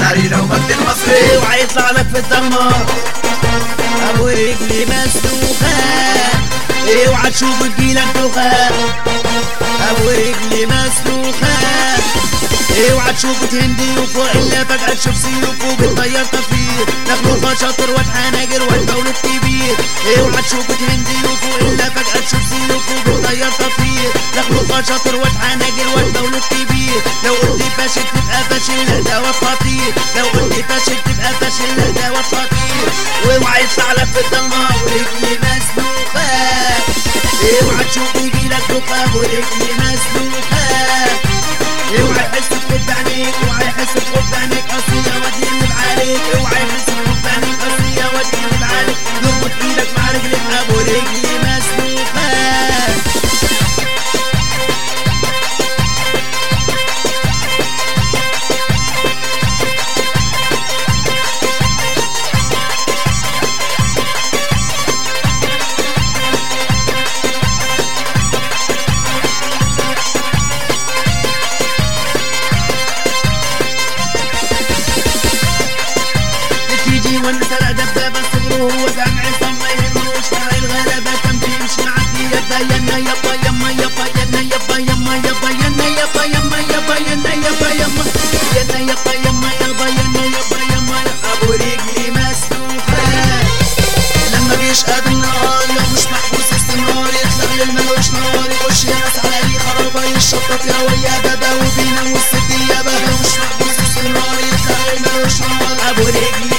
الشعري لو مجد المصري وهيطلع لك في الدمار ابو رجلي مسلوخه اوعى تشوف تجيلك دوخه ابو رجلي مسلوخه اوعى تشوف تهندي وفوق الا فجأة تشوف سيوفه بالطيار تفير نخلوخه شاطر وتحناجر والمولود كبير اوعى تشوف تهندي وفوق الا فجأة تشوف سيوفه بالطيار تفير نخلوخه شاطر وتحناجر والمولود كبير لو قلت فاشل تبقى فاشل لا ده واد خطير لو قلت فاشل تبقى فاشل لا ده واد خطير واوعى يطلع لك في الضلمه ورجلي مسلوخه اوعى تشوف يجيلك دوخه ورجلي مسلوخه اوعى يحس بحب عينيك اوعى يحس بحب عينيك قصية واد يقلب عليك اوعى يحس بحب عينيك قصية واد يقلب عليك يربط ايدك مع رجلك ابو رجلي مسلوخة وانا سرق دبابة صغره هو سامع صم ما يهموش فرق الغلبة كان بيمشي معدي يبا ينا يبا يما يبا ينا يبا يما يبا ينا يبا يما يبا ينا يبا يما ينا يبا يما يبا ينا يبا يما ابو رجلي مسلوخة لما بيشقى بالنهار لو مش محبوس استمرار يطلع للملوش نار يخش ينس على اي خرابة يشطط يا ويا بابا وبينام والست يابا لو مش محبوس استمرار يطلع للملوش نار ابو رجلي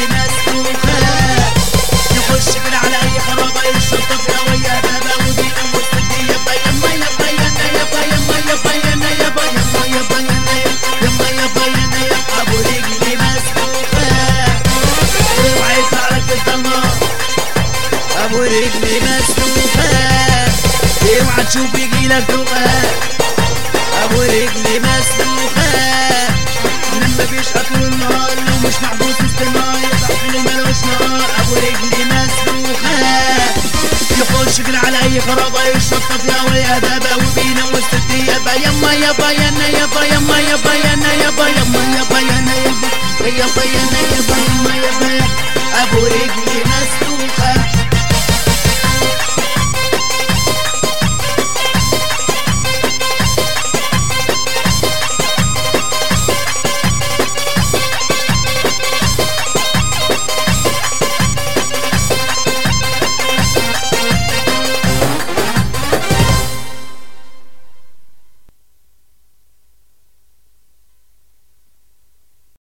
يخش كده على اي خرابه يشطف يا ويا بابا ودينا والسدي يبا يما يبا ينا يبا يما يبا ينا يبا يما يبا ينا يما يبا ينا يبا ابو رجلي مسلوخه اوعى يطلع لك في الضلمه ابو رجلي مسلوخه اوعى تشوف يجيلك دوخه ابو رجلي مسلوخه لما بيشقى طول النهار لو مش محبوس استمرار يطلع في الملوش نار ابو رجلي مسلوخه يخش كده على اي خرابه يشطف يا ويا بابا وبينا والست يابا يما يابا ينا يابا يما يابا ينا يابا يما يابا ينا يابا يابا ينا يابا يما يابا ابو رجلي